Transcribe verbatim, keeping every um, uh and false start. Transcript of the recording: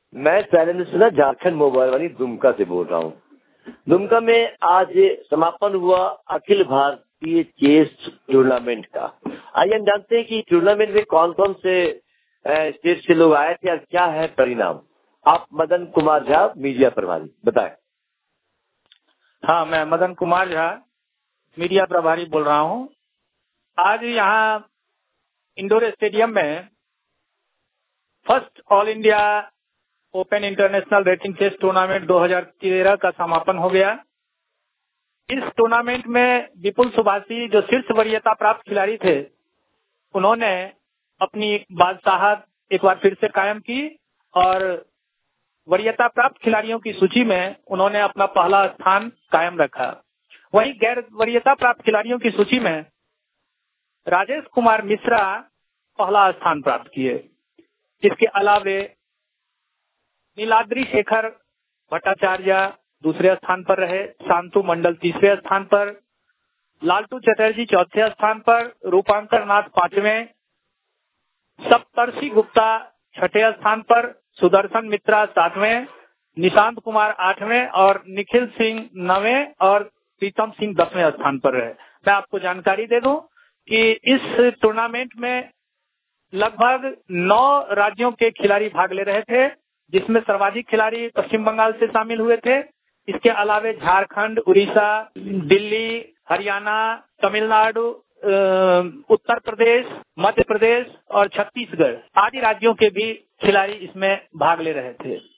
मैं शैलेंद्र सिन्हा झारखंड मोबाइल वाली दुमका से बोल रहा हूँ। दुमका में आज समापन हुआ अखिल भारतीय चेस टूर्नामेंट का। आइए हम जानते हैं कि टूर्नामेंट में कौन कौन से स्टेट से लोग आए थे और क्या है परिणाम। आप मदन कुमार झा, मीडिया प्रभारी, बताएं। हाँ, मैं मदन कुमार झा, मीडिया प्रभारी बोल रहा हूँ। आज यहाँ इंडोर स्टेडियम में first all India open international rating chess tournament दो हज़ार तेरह का समापन हो गया। इस टूर्नामेंट में विपुल सुभाषी जो शीर्ष वरीयता प्राप्त खिलाड़ी थे, उन्होंने अपनी बादशाहत एक बार फिर से कायम की और वरीयता प्राप्त खिलाड़ियों की सूची में उन्होंने अपना पहला स्थान कायम रखा। वहीं गैर वरीयता प्राप्त खिलाड़ियों की सूची में राजेश कुमार मिश्रा पहला स्थान प्राप्त किए। इसके अलावे नीलाद्रि शेखर भट्टाचार्य दूसरे स्थान पर रहे, शांतु मंडल तीसरे स्थान पर, लालटू चटर्जी चौथे स्थान पर, रूपांकर नाथ पांचवें, सप्तर्षि गुप्ता छठे स्थान पर, सुदर्शन मित्रा सातवें, निशांत कुमार आठवें और निखिल सिंह नवें और प्रीतम सिंह दसवें स्थान पर रहे। मैं आपको जानकारी दे दूं कि इस टूर्नामेंट में लगभग नौ राज्यों के खिलाड़ी भाग ले रहे थे, जिसमें सर्वाधिक खिलाड़ी पश्चिम बंगाल से शामिल हुए थे। इसके अलावे झारखंड, उड़ीसा, दिल्ली, हरियाणा, तमिलनाडु, उत्तर प्रदेश, मध्य प्रदेश और छत्तीसगढ़ आदि राज्यों के भी खिलाड़ी इसमें भाग ले रहे थे।